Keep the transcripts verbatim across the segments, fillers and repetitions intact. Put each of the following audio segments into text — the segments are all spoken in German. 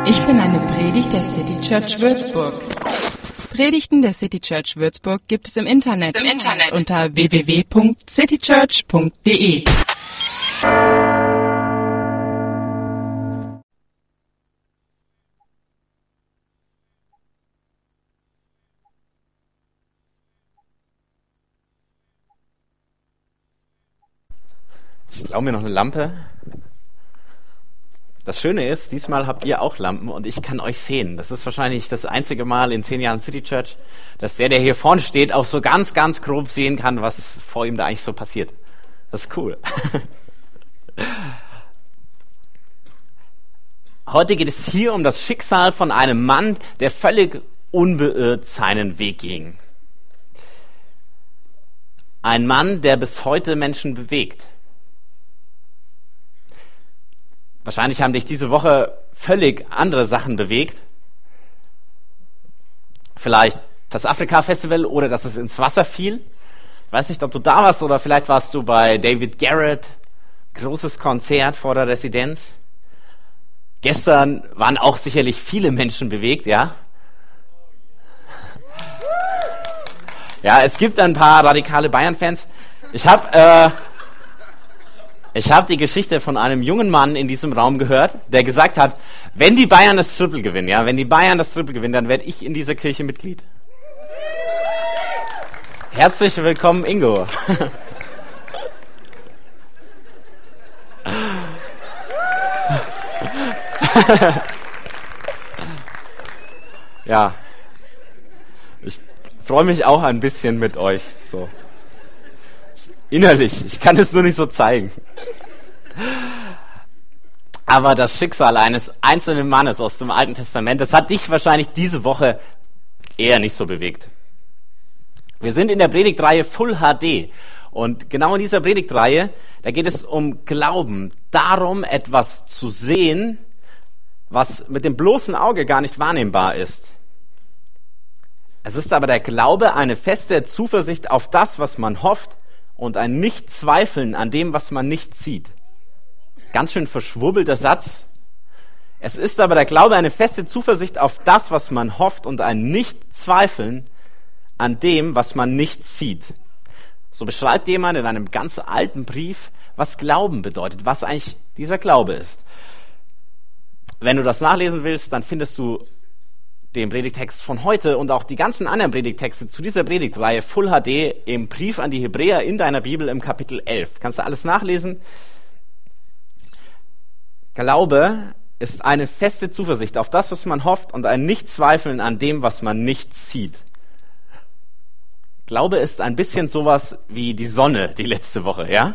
Ich bin eine Predigt der City Church Würzburg. Predigten der City Church Würzburg gibt es im Internet, Im Internet. unter w w w punkt citychurch punkt d e. Ich klaue mir noch eine Lampe. Das Schöne ist, diesmal habt ihr auch Lampen und ich kann euch sehen. Das ist wahrscheinlich das einzige Mal in zehn Jahren City Church, dass der, der hier vorne steht, auch so ganz, ganz grob sehen kann, was vor ihm da eigentlich so passiert. Das ist cool. Heute geht es hier um das Schicksal von einem Mann, der völlig unbeirrt seinen Weg ging. Ein Mann, der bis heute Menschen bewegt. Wahrscheinlich haben dich diese Woche völlig andere Sachen bewegt. Vielleicht das Afrika-Festival oder dass es ins Wasser fiel. Ich weiß nicht, ob du da warst oder vielleicht warst du bei David Garrett. Großes Konzert vor der Residenz. Gestern waren auch sicherlich viele Menschen bewegt, ja? Ja, es gibt ein paar radikale Bayern-Fans. Ich habe... Äh, Ich habe die Geschichte von einem jungen Mann in diesem Raum gehört, der gesagt hat, wenn die Bayern das Triple gewinnen, ja, wenn die Bayern das Triple gewinnen, dann werde ich in dieser Kirche Mitglied. Herzlich willkommen, Ingo. Ja, ich freue mich auch ein bisschen mit euch, so. Innerlich, ich kann es nur nicht so zeigen. Aber das Schicksal eines einzelnen Mannes aus dem Alten Testament, das hat dich wahrscheinlich diese Woche eher nicht so bewegt. Wir sind in der Predigtreihe Full H D und genau in dieser Predigtreihe, da geht es um Glauben, darum etwas zu sehen, was mit dem bloßen Auge gar nicht wahrnehmbar ist. Es ist aber der Glaube, eine feste Zuversicht auf das, was man hofft, und ein Nicht-Zweifeln an dem, was man nicht sieht. Ganz schön verschwurbelter Satz. Es ist aber der Glaube eine feste Zuversicht auf das, was man hofft und ein Nicht-Zweifeln an dem, was man nicht sieht. So beschreibt jemand in einem ganz alten Brief, was Glauben bedeutet, was eigentlich dieser Glaube ist. Wenn du das nachlesen willst, dann findest du den Predigtext von heute und auch die ganzen anderen Predigtexte zu dieser Predigtreihe Full H D im Brief an die Hebräer in deiner Bibel im Kapitel elf. Kannst du alles nachlesen? Glaube ist eine feste Zuversicht auf das, was man hofft und ein Nichtzweifeln an dem, was man nicht sieht. Glaube ist ein bisschen sowas wie die Sonne die letzte Woche, ja?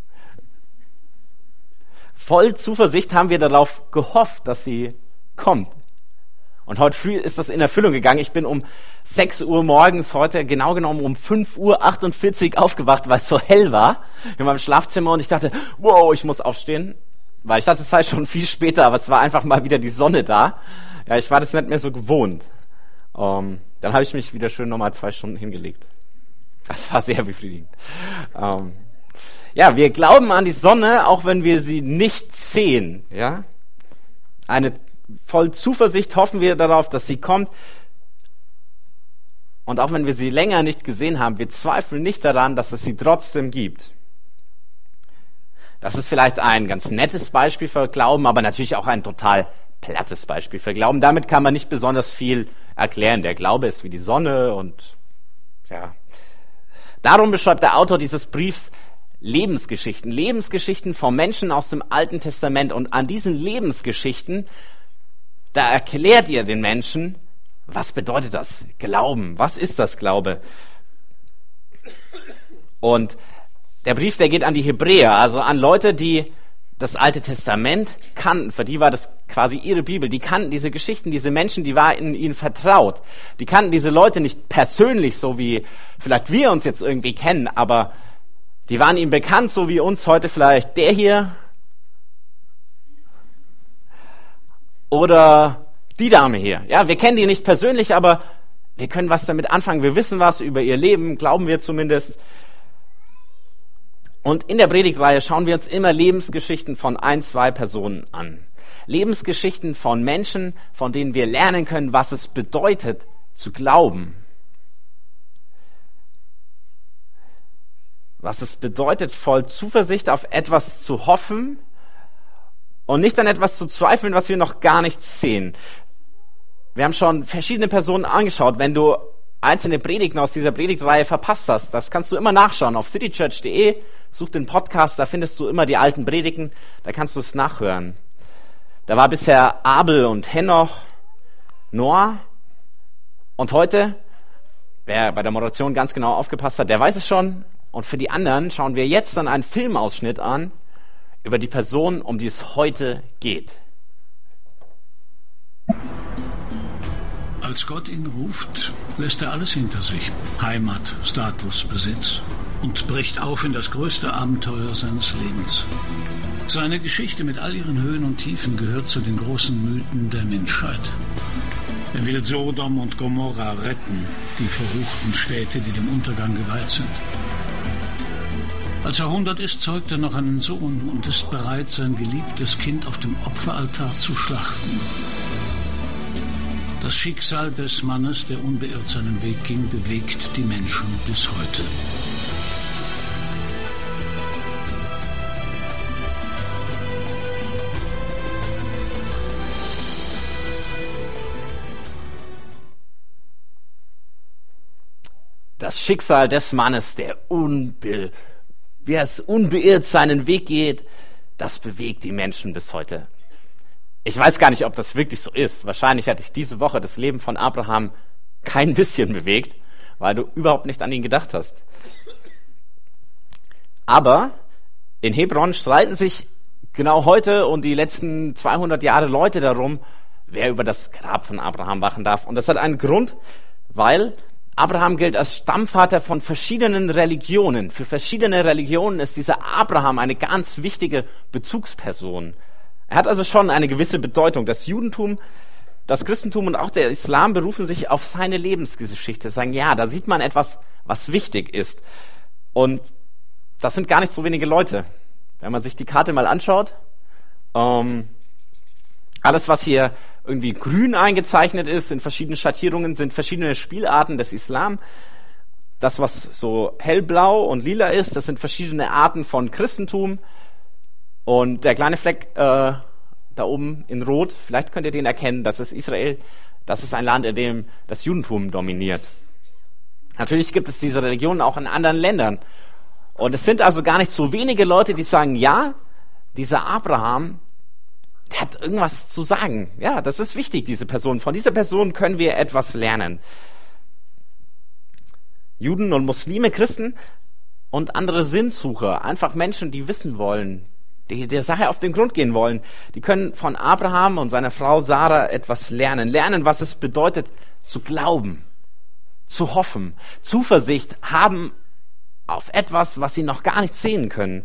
Voll Zuversicht haben wir darauf gehofft, dass sie kommt. Und heute früh ist das in Erfüllung gegangen. Ich bin um sechs Uhr morgens heute, genau genommen um fünf Uhr achtundvierzig aufgewacht, weil es so hell war in meinem Schlafzimmer. Und ich dachte, wow, ich muss aufstehen. Weil ich dachte, es sei schon viel später, aber es war einfach mal wieder die Sonne da. Ja, ich war das nicht mehr so gewohnt. Um, dann habe ich mich wieder schön nochmal zwei Stunden hingelegt. Das war sehr befriedigend. Um, ja, wir glauben an die Sonne, auch wenn wir sie nicht sehen. Ja, eine voll Zuversicht hoffen wir darauf, dass sie kommt. Und auch wenn wir sie länger nicht gesehen haben, wir zweifeln nicht daran, dass es sie trotzdem gibt. Das ist vielleicht ein ganz nettes Beispiel für Glauben, aber natürlich auch ein total plattes Beispiel für Glauben. Damit kann man nicht besonders viel erklären. Der Glaube ist wie die Sonne und ja. Darum beschreibt der Autor dieses Briefs Lebensgeschichten. Lebensgeschichten von Menschen aus dem Alten Testament. Und an diesen Lebensgeschichten, da erklärt ihr den Menschen, was bedeutet das Glauben? Was ist das Glaube? Und der Brief, der geht an die Hebräer, also an Leute, die das Alte Testament kannten. Für die war das quasi ihre Bibel. Die kannten diese Geschichten, diese Menschen, die waren ihnen vertraut. Die kannten diese Leute nicht persönlich, so wie vielleicht wir uns jetzt irgendwie kennen, aber die waren ihnen bekannt, so wie uns heute vielleicht der hier oder die Dame hier. Ja, wir kennen die nicht persönlich, aber wir können was damit anfangen. Wir wissen was über ihr Leben, glauben wir zumindest. Und in der Predigtreihe schauen wir uns immer Lebensgeschichten von ein, zwei Personen an. Lebensgeschichten von Menschen, von denen wir lernen können, was es bedeutet, zu glauben. Was es bedeutet, voll Zuversicht auf etwas zu hoffen und nicht an etwas zu zweifeln, was wir noch gar nicht sehen. Wir haben schon verschiedene Personen angeschaut. Wenn du einzelne Predigten aus dieser Predigtreihe verpasst hast, das kannst du immer nachschauen auf citychurch punkt de, such den Podcast, da findest du immer die alten Predigten, da kannst du es nachhören. Da war bisher Abel und Henoch, Noah und heute, wer bei der Moderation ganz genau aufgepasst hat, der weiß es schon. Und für die anderen schauen wir jetzt dann einen Filmausschnitt an über die Person, um die es heute geht. Als Gott ihn ruft, lässt er alles hinter sich. Heimat, Status, Besitz. Und bricht auf in das größte Abenteuer seines Lebens. Seine Geschichte mit all ihren Höhen und Tiefen gehört zu den großen Mythen der Menschheit. Er will Sodom und Gomorra retten, die verruchten Städte, die dem Untergang geweiht sind. Als er hundert ist, zeugt er noch einen Sohn und ist bereit, sein geliebtes Kind auf dem Opferaltar zu schlachten. Das Schicksal des Mannes, der unbeirrt seinen Weg ging, bewegt die Menschen bis heute. Das Schicksal des Mannes, der unbe, wie es unbeirrt seinen Weg geht, das bewegt die Menschen bis heute. Ich weiß gar nicht, ob das wirklich so ist. Wahrscheinlich hat dich diese Woche das Leben von Abraham kein bisschen bewegt, weil du überhaupt nicht an ihn gedacht hast. Aber in Hebron streiten sich genau heute und die letzten zweihundert Jahre Leute darum, wer über das Grab von Abraham wachen darf. Und das hat einen Grund, weil Abraham gilt als Stammvater von verschiedenen Religionen. Für verschiedene Religionen ist dieser Abraham eine ganz wichtige Bezugsperson. Er hat also schon eine gewisse Bedeutung. Das Judentum, das Christentum und auch der Islam berufen sich auf seine Lebensgeschichte. Sagen, ja, da sieht man etwas, was wichtig ist. Und das sind gar nicht so wenige Leute. Wenn man sich die Karte mal anschaut, ähm, alles, was hier irgendwie grün eingezeichnet ist, in verschiedenen Schattierungen, sind verschiedene Spielarten des Islam. Das, was so hellblau und lila ist, das sind verschiedene Arten von Christentum. Und der kleine Fleck äh, da oben in Rot, vielleicht könnt ihr den erkennen, das ist Israel. Das ist ein Land, in dem das Judentum dominiert. Natürlich gibt es diese Religionen auch in anderen Ländern. Und es sind also gar nicht so wenige Leute, die sagen, ja, dieser Abraham, der hat irgendwas zu sagen. Ja, das ist wichtig, diese Person. Von dieser Person können wir etwas lernen. Juden und Muslime, Christen und andere Sinnsucher, einfach Menschen, die wissen wollen, die der Sache auf den Grund gehen wollen, die können von Abraham und seiner Frau Sarah etwas lernen. Lernen, was es bedeutet, zu glauben, zu hoffen, Zuversicht haben auf etwas, was sie noch gar nicht sehen können.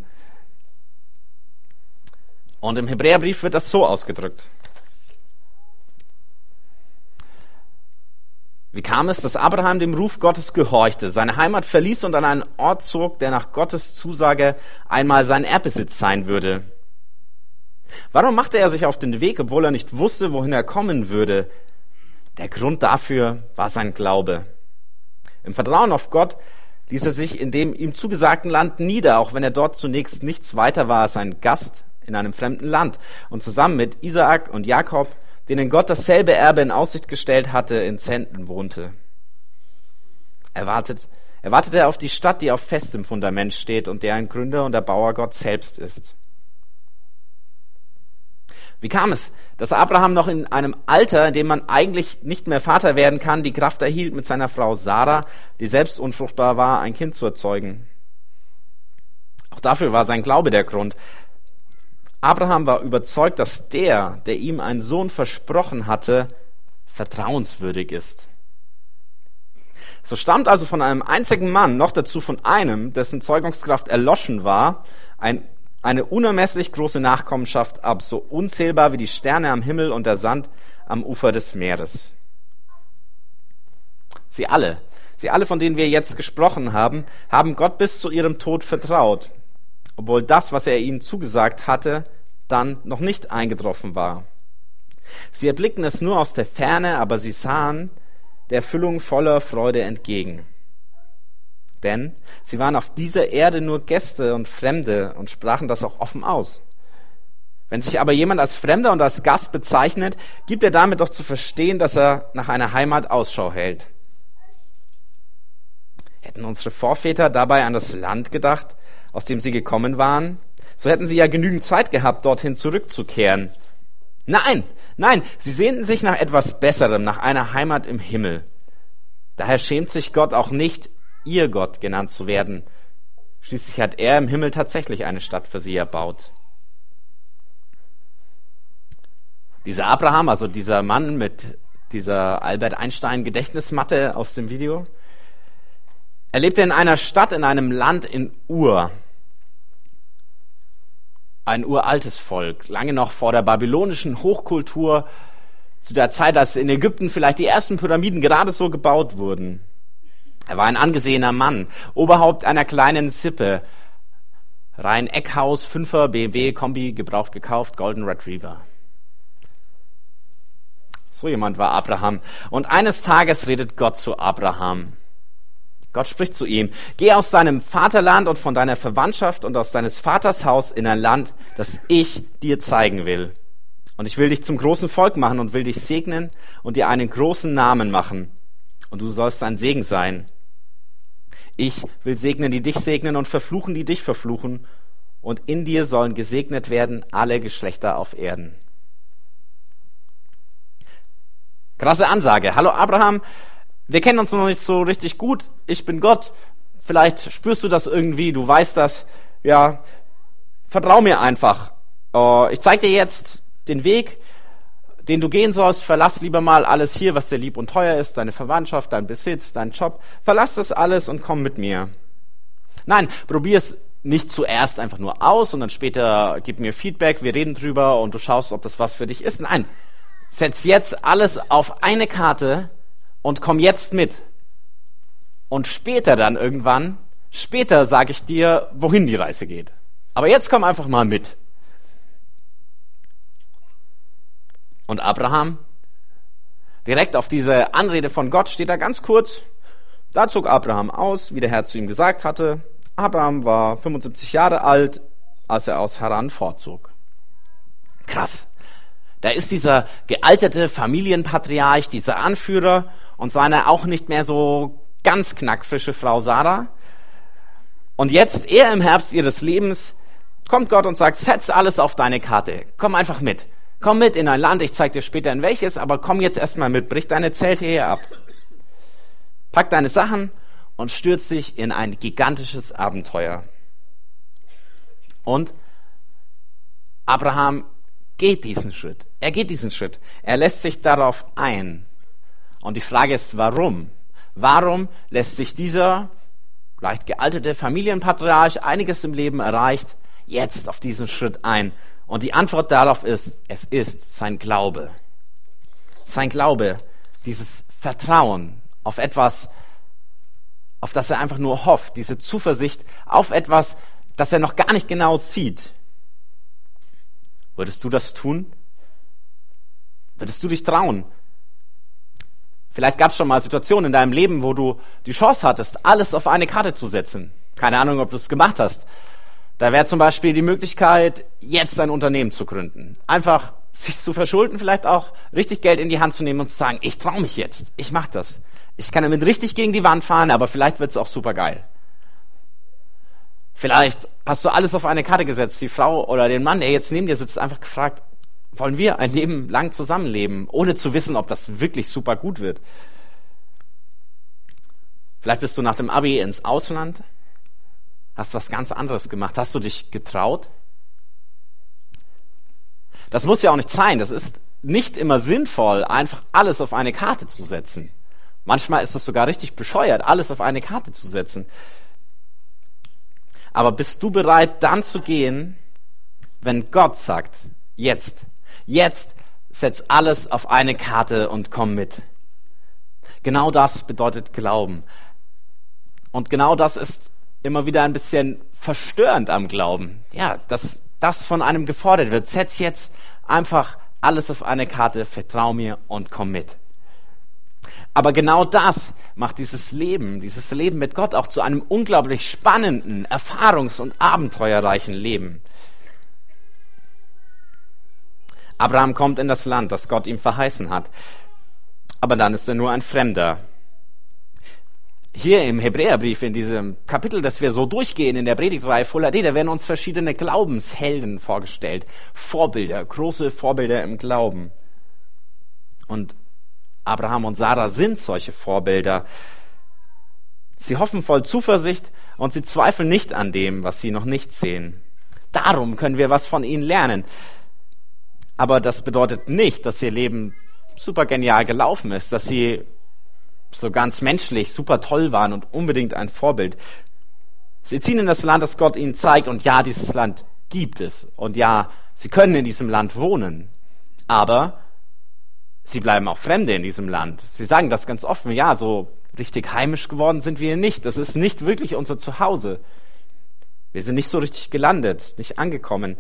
Und im Hebräerbrief wird das so ausgedrückt. Wie kam es, dass Abraham dem Ruf Gottes gehorchte, seine Heimat verließ und an einen Ort zog, der nach Gottes Zusage einmal sein Erbbesitz sein würde? Warum machte er sich auf den Weg, obwohl er nicht wusste, wohin er kommen würde? Der Grund dafür war sein Glaube. Im Vertrauen auf Gott ließ er sich in dem ihm zugesagten Land nieder, auch wenn er dort zunächst nichts weiter war als ein Gast in einem fremden Land. Und zusammen mit Isaak und Jakob, denen Gott dasselbe Erbe in Aussicht gestellt hatte, in Zenten wohnte. Er wartet, er wartete auf die Stadt, die auf festem Fundament steht und deren Gründer und Erbauer Gott selbst ist. Wie kam es, dass Abraham noch in einem Alter, in dem man eigentlich nicht mehr Vater werden kann, die Kraft erhielt, mit seiner Frau Sarah, die selbst unfruchtbar war, ein Kind zu erzeugen? Auch dafür war sein Glaube der Grund. Abraham war überzeugt, dass der, der ihm einen Sohn versprochen hatte, vertrauenswürdig ist. So stammt also von einem einzigen Mann, noch dazu von einem, dessen Zeugungskraft erloschen war, ein, eine unermesslich große Nachkommenschaft ab, so unzählbar wie die Sterne am Himmel und der Sand am Ufer des Meeres. Sie alle, sie alle, von denen wir jetzt gesprochen haben, haben Gott bis zu ihrem Tod vertraut, obwohl das, was er ihnen zugesagt hatte, dann noch nicht eingetroffen war. Sie erblickten es nur aus der Ferne, aber sie sahen der Erfüllung voller Freude entgegen. Denn sie waren auf dieser Erde nur Gäste und Fremde und sprachen das auch offen aus. Wenn sich aber jemand als Fremder und als Gast bezeichnet, gibt er damit doch zu verstehen, dass er nach einer Heimat Ausschau hält. Hätten unsere Vorväter dabei an das Land gedacht, aus dem sie gekommen waren, so hätten sie ja genügend Zeit gehabt, dorthin zurückzukehren. Nein, nein, sie sehnten sich nach etwas Besserem, nach einer Heimat im Himmel. Daher schämt sich Gott auch nicht, ihr Gott genannt zu werden. Schließlich hat er im Himmel tatsächlich eine Stadt für sie erbaut. Dieser Abraham, also dieser Mann mit dieser Albert Einstein Gedächtnismatte aus dem Video, er lebte in einer Stadt, in einem Land in Ur. Ein uraltes Volk, lange noch vor der babylonischen Hochkultur, zu der Zeit, als in Ägypten vielleicht die ersten Pyramiden gerade so gebaut wurden. Er war ein angesehener Mann, Oberhaupt einer kleinen Sippe. Rein Eckhaus, Fünfer, B M W, Kombi, gebraucht gekauft, Golden Retriever. So jemand war Abraham. Und eines Tages redet Gott zu Abraham. Gott spricht zu ihm: Geh aus deinem Vaterland und von deiner Verwandtschaft und aus deines Vaters Haus in ein Land, das ich dir zeigen will. Und ich will dich zum großen Volk machen und will dich segnen und dir einen großen Namen machen. Und du sollst ein Segen sein. Ich will segnen, die dich segnen, und verfluchen, die dich verfluchen. Und in dir sollen gesegnet werden alle Geschlechter auf Erden. Krasse Ansage. Hallo Abraham, wir kennen uns noch nicht so richtig gut. Ich bin Gott. Vielleicht spürst du das irgendwie, du weißt das. Ja, vertrau mir einfach. Uh, ich zeige dir jetzt den Weg, den du gehen sollst. Verlass lieber mal alles hier, was dir lieb und teuer ist, deine Verwandtschaft, dein Besitz, dein Job. Verlass das alles und komm mit mir. Nein, probier es nicht zuerst einfach nur aus und dann später gib mir Feedback, wir reden drüber und du schaust, ob das was für dich ist. Nein, setz jetzt alles auf eine Karte und komm jetzt mit. Und später dann irgendwann, später sage ich dir, wohin die Reise geht. Aber jetzt komm einfach mal mit. Und Abraham, direkt auf diese Anrede von Gott steht da ganz kurz: Da zog Abraham aus, wie der Herr zu ihm gesagt hatte. Abraham war fünfundsiebzig Jahre alt, als er aus Haran fortzog. Krass. Da ist dieser gealterte Familienpatriarch, dieser Anführer und seine auch nicht mehr so ganz knackfrische Frau Sarah. Und jetzt, eher im Herbst ihres Lebens, kommt Gott und sagt: Setz alles auf deine Karte. Komm einfach mit. Komm mit in ein Land, ich zeig dir später in welches, aber komm jetzt erstmal mit. Brich deine Zelte hier ab. Pack deine Sachen und stürz dich in ein gigantisches Abenteuer. Und Abraham geht diesen Schritt. Er geht diesen Schritt. Er lässt sich darauf ein. Und die Frage ist, warum? Warum lässt sich dieser leicht gealterte Familienpatriarch, einiges im Leben erreicht, jetzt auf diesen Schritt ein? Und die Antwort darauf ist, es ist sein Glaube. Sein Glaube, dieses Vertrauen auf etwas, auf das er einfach nur hofft, diese Zuversicht auf etwas, das er noch gar nicht genau sieht. Würdest du das tun? Würdest du dich trauen? Vielleicht gab es schon mal Situationen in deinem Leben, wo du die Chance hattest, alles auf eine Karte zu setzen. Keine Ahnung, ob du es gemacht hast. Da wäre zum Beispiel die Möglichkeit, jetzt ein Unternehmen zu gründen. Einfach sich zu verschulden, vielleicht auch richtig Geld in die Hand zu nehmen und zu sagen: Ich traue mich jetzt, ich mache das. Ich kann damit richtig gegen die Wand fahren, aber vielleicht wird es auch super geil. Vielleicht hast du alles auf eine Karte gesetzt. Die Frau oder den Mann, der jetzt neben dir sitzt, einfach gefragt: Wollen wir ein Leben lang zusammenleben, ohne zu wissen, ob das wirklich super gut wird? Vielleicht bist du nach dem Abi ins Ausland, hast was ganz anderes gemacht. Hast du dich getraut? Das muss ja auch nicht sein. Das ist nicht immer sinnvoll, einfach alles auf eine Karte zu setzen. Manchmal ist es sogar richtig bescheuert, alles auf eine Karte zu setzen. Aber bist du bereit, dann zu gehen, wenn Gott sagt: Jetzt, jetzt setz alles auf eine Karte und komm mit? Genau das bedeutet Glauben. Und genau das ist immer wieder ein bisschen verstörend am Glauben. Ja, dass das von einem gefordert wird. Setz jetzt einfach alles auf eine Karte, vertrau mir und komm mit. Aber genau das macht dieses Leben, dieses Leben mit Gott auch zu einem unglaublich spannenden, erfahrungs- und abenteuerreichen Leben. Abraham kommt in das Land, das Gott ihm verheißen hat. Aber dann ist er nur ein Fremder. Hier im Hebräerbrief, in diesem Kapitel, das wir so durchgehen in der Predigtreihe Full H D, da werden uns verschiedene Glaubenshelden vorgestellt. Vorbilder, große Vorbilder im Glauben. Und Abraham und Sarah sind solche Vorbilder. Sie hoffen voll Zuversicht und sie zweifeln nicht an dem, was sie noch nicht sehen. Darum können wir was von ihnen lernen. Aber das bedeutet nicht, dass ihr Leben super genial gelaufen ist, dass sie so ganz menschlich super toll waren und unbedingt ein Vorbild. Sie ziehen in das Land, das Gott ihnen zeigt, und ja, dieses Land gibt es. Und ja, sie können in diesem Land wohnen. Aber sie bleiben auch Fremde in diesem Land. Sie sagen das ganz offen, ja, so richtig heimisch geworden sind wir nicht. Das ist nicht wirklich unser Zuhause. Wir sind nicht so richtig gelandet, nicht angekommen.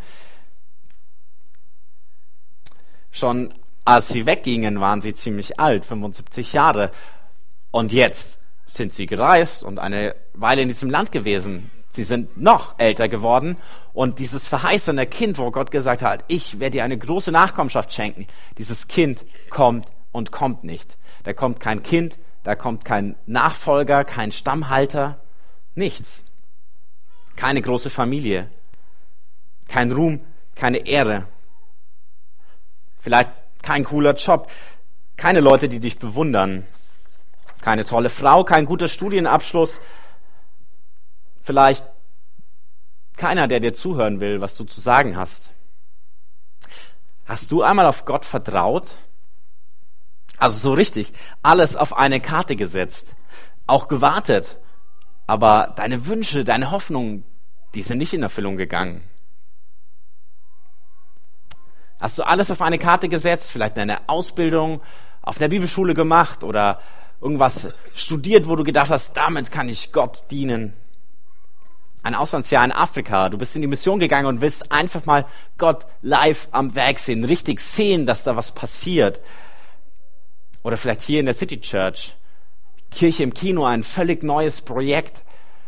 Schon als sie weggingen, waren sie ziemlich alt, fünfundsiebzig Jahre. Und jetzt sind sie gereist und eine Weile in diesem Land gewesen. Sie sind noch älter geworden. Und dieses verheißene Kind, wo Gott gesagt hat, ich werde dir eine große Nachkommenschaft schenken, dieses Kind kommt und kommt nicht. Da kommt kein Kind, da kommt kein Nachfolger, kein Stammhalter, nichts. Keine große Familie, kein Ruhm, keine Ehre. Vielleicht kein cooler Job, keine Leute, die dich bewundern, keine tolle Frau, kein guter Studienabschluss, vielleicht keiner, der dir zuhören will, was du zu sagen hast. Hast du einmal auf Gott vertraut? Also so richtig, alles auf eine Karte gesetzt, auch gewartet, aber deine Wünsche, deine Hoffnungen, die sind nicht in Erfüllung gegangen. Hast du alles auf eine Karte gesetzt, vielleicht eine Ausbildung auf der Bibelschule gemacht oder irgendwas studiert, wo du gedacht hast, damit kann ich Gott dienen. Ein Auslandsjahr in Afrika, du bist in die Mission gegangen und willst einfach mal Gott live am Werk sehen, richtig sehen, dass da was passiert. Oder vielleicht hier in der City Church, Kirche im Kino, ein völlig neues Projekt.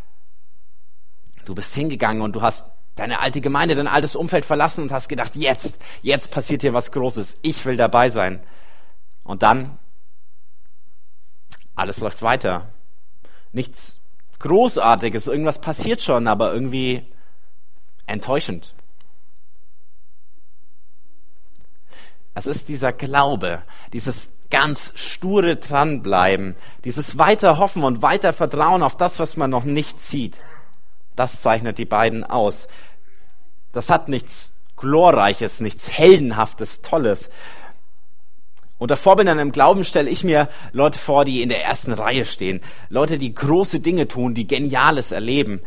Du bist hingegangen und du hast deine alte Gemeinde, dein altes Umfeld verlassen und hast gedacht, jetzt, jetzt passiert hier was Großes. Ich will dabei sein. Und dann, alles läuft weiter. Nichts Großartiges, irgendwas passiert schon, aber irgendwie enttäuschend. Es ist dieser Glaube, dieses ganz sture Dranbleiben, dieses weiter Hoffen und weiter Vertrauen auf das, was man noch nicht sieht. Das zeichnet die beiden aus. Das hat nichts Glorreiches, nichts Heldenhaftes, Tolles. Unter Vorbildern im Glauben stelle ich mir Leute vor, die in der ersten Reihe stehen. Leute, die große Dinge tun, die Geniales erleben.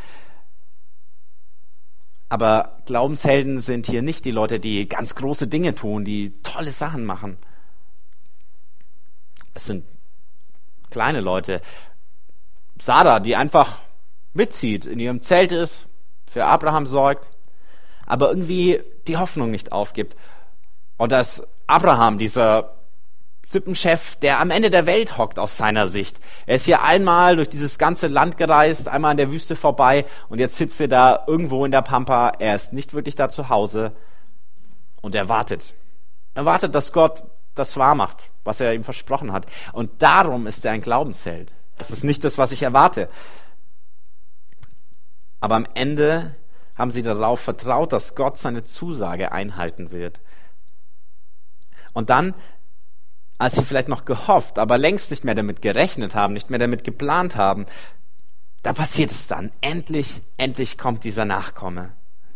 Aber Glaubenshelden sind hier nicht die Leute, die ganz große Dinge tun, die tolle Sachen machen. Es sind kleine Leute. Sarah, die einfach mitzieht, in ihrem Zelt ist, für Abraham sorgt, aber irgendwie die Hoffnung nicht aufgibt. Und dass Abraham, dieser Sippenchef, der am Ende der Welt hockt aus seiner Sicht. Er ist hier einmal durch dieses ganze Land gereist, einmal in der Wüste vorbei und jetzt sitzt er da irgendwo in der Pampa. Er ist nicht wirklich da zu Hause und er wartet. Er wartet, dass Gott das wahr macht, was er ihm versprochen hat. Und darum ist er ein Glaubensheld. Das ist nicht das, was ich erwarte. Aber am Ende haben sie darauf vertraut, dass Gott seine Zusage einhalten wird. Und dann, als sie vielleicht noch gehofft, aber längst nicht mehr damit gerechnet haben, nicht mehr damit geplant haben, da passiert es dann. Endlich, endlich kommt dieser Nachkomme.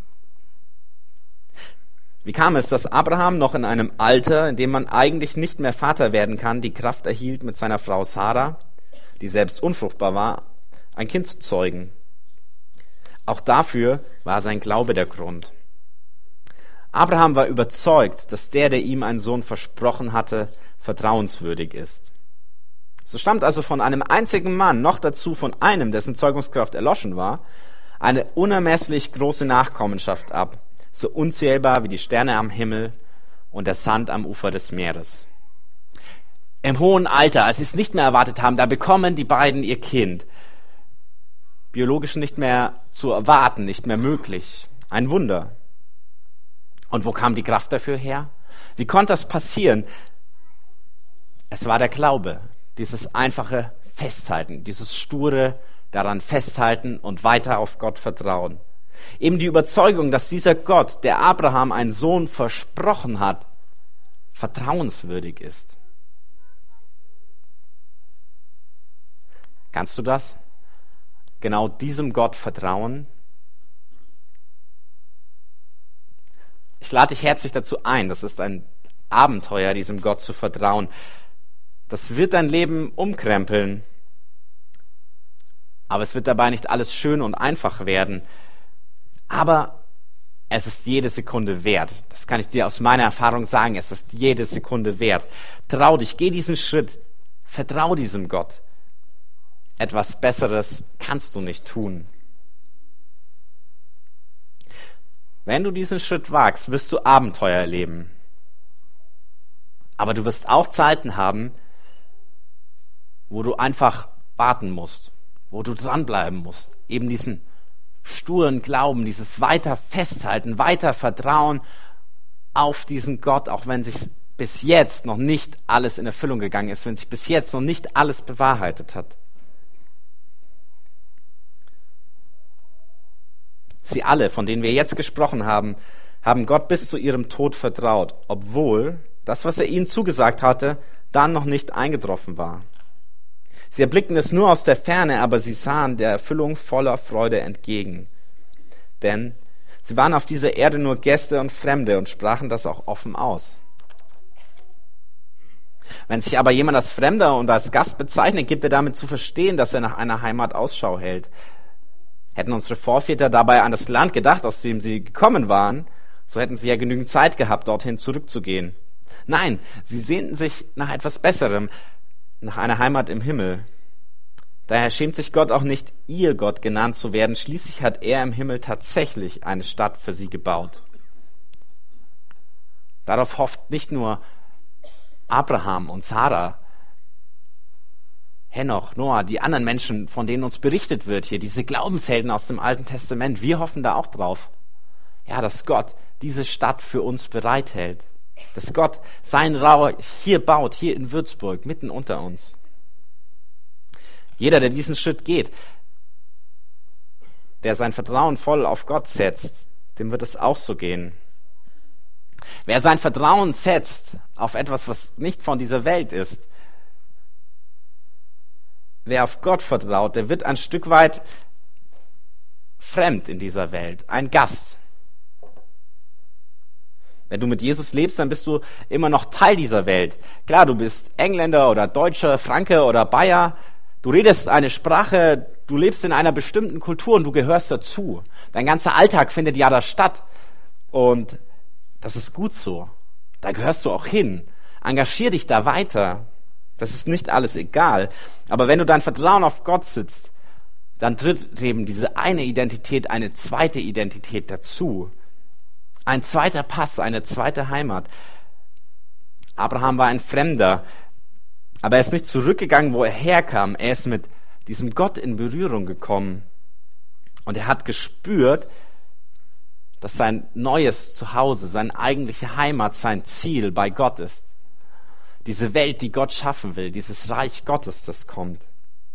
Wie kam es, dass Abraham noch in einem Alter, in dem man eigentlich nicht mehr Vater werden kann, die Kraft erhielt, mit seiner Frau Sarah, die selbst unfruchtbar war, ein Kind zu zeugen? Auch dafür war sein Glaube der Grund. Abraham war überzeugt, dass der, der ihm einen Sohn versprochen hatte, vertrauenswürdig ist. So stammt also von einem einzigen Mann, noch dazu von einem, dessen Zeugungskraft erloschen war, eine unermesslich große Nachkommenschaft ab, so unzählbar wie die Sterne am Himmel und der Sand am Ufer des Meeres. Im hohen Alter, als sie es nicht mehr erwartet haben, da bekommen die beiden ihr Kind. Biologisch nicht mehr zu erwarten, nicht mehr möglich. Ein Wunder. Und wo kam die Kraft dafür her? Wie konnte das passieren? Es war der Glaube, dieses einfache Festhalten, dieses sture daran festhalten und weiter auf Gott vertrauen. Eben die Überzeugung, dass dieser Gott, der Abraham einen Sohn versprochen hat, vertrauenswürdig ist. Kannst du das? Genau diesem Gott vertrauen? Ich lade dich herzlich dazu ein, das ist ein Abenteuer, diesem Gott zu vertrauen. Das wird dein Leben umkrempeln. Aber es wird dabei nicht alles schön und einfach werden. Aber es ist jede Sekunde wert. Das kann ich dir aus meiner Erfahrung sagen. Es ist jede Sekunde wert. Trau dich, geh diesen Schritt. Vertrau diesem Gott. Etwas Besseres kannst du nicht tun. Wenn du diesen Schritt wagst, wirst du Abenteuer erleben. Aber du wirst auch Zeiten haben, wo du einfach warten musst, wo du dranbleiben musst. Eben diesen sturen Glauben, dieses weiter Festhalten, weiter Vertrauen auf diesen Gott, auch wenn sich bis jetzt noch nicht alles in Erfüllung gegangen ist, wenn sich bis jetzt noch nicht alles bewahrheitet hat. Sie alle, von denen wir jetzt gesprochen haben, haben Gott bis zu ihrem Tod vertraut, obwohl das, was er ihnen zugesagt hatte, dann noch nicht eingetroffen war. Sie erblickten es nur aus der Ferne, aber sie sahen der Erfüllung voller Freude entgegen. Denn sie waren auf dieser Erde nur Gäste und Fremde und sprachen das auch offen aus. Wenn sich aber jemand als Fremder und als Gast bezeichnet, gibt er damit zu verstehen, dass er nach einer Heimat Ausschau hält. Hätten unsere Vorväter dabei an das Land gedacht, aus dem sie gekommen waren, so hätten sie ja genügend Zeit gehabt, dorthin zurückzugehen. Nein, sie sehnten sich nach etwas Besserem, nach einer Heimat im Himmel. Daher schämt sich Gott auch nicht, ihr Gott genannt zu werden. Schließlich hat er im Himmel tatsächlich eine Stadt für sie gebaut. Darauf hofft nicht nur Abraham und Sarah, Henoch, Noah, die anderen Menschen, von denen uns berichtet wird hier, diese Glaubenshelden aus dem Alten Testament, wir hoffen da auch drauf. Ja, dass Gott diese Stadt für uns bereithält. Dass Gott sein Reich hier baut, hier in Würzburg, mitten unter uns. Jeder, der diesen Schritt geht, der sein Vertrauen voll auf Gott setzt, dem wird es auch so gehen. Wer sein Vertrauen setzt auf etwas, was nicht von dieser Welt ist, wer auf Gott vertraut, der wird ein Stück weit fremd in dieser Welt, ein Gast. Wenn du mit Jesus lebst, dann bist du immer noch Teil dieser Welt. Klar, du bist Engländer oder Deutscher, Franke oder Bayer. Du redest eine Sprache, du lebst in einer bestimmten Kultur und du gehörst dazu. Dein ganzer Alltag findet ja da statt. Und das ist gut so. Da gehörst du auch hin. Engagier dich da weiter. Das ist nicht alles egal. Aber wenn du dein Vertrauen auf Gott setzt, dann tritt eben diese eine Identität, eine zweite Identität dazu. Ein zweiter Pass, eine zweite Heimat. Abraham war ein Fremder, aber er ist nicht zurückgegangen, wo er herkam. Er ist mit diesem Gott in Berührung gekommen. Und er hat gespürt, dass sein neues Zuhause, seine eigentliche Heimat, sein Ziel bei Gott ist. Diese Welt, die Gott schaffen will, dieses Reich Gottes, das kommt.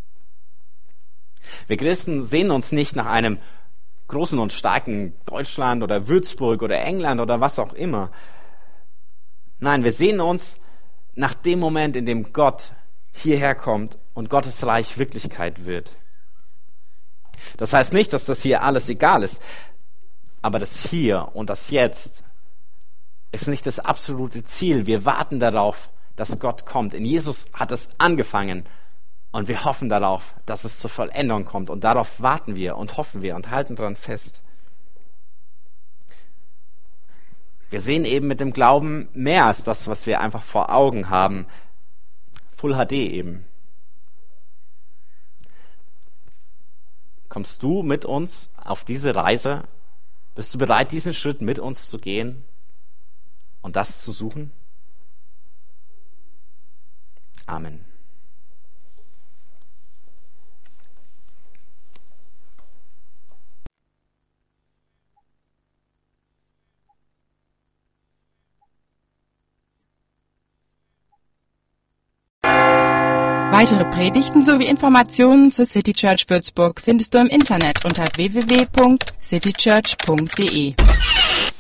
Wir Christen sehen uns nicht nach einem großen und starken Deutschland oder Würzburg oder England oder was auch immer. Nein, wir sehen uns nach dem Moment, in dem Gott hierher kommt und Gottes Reich Wirklichkeit wird. Das heißt nicht, dass das hier alles egal ist, aber das Hier und das Jetzt ist nicht das absolute Ziel. Wir warten darauf, dass Gott kommt. In Jesus hat es angefangen und wir hoffen darauf, dass es zur Vollendung kommt. Und darauf warten wir und hoffen wir und halten daran fest. Wir sehen eben mit dem Glauben mehr als das, was wir einfach vor Augen haben. Full H D eben. Kommst du mit uns auf diese Reise? Bist du bereit, diesen Schritt mit uns zu gehen? und das zu suchen? Amen. Weitere Predigten sowie Informationen zur City Church Würzburg findest du im Internet unter w w w punkt city church punkt d e.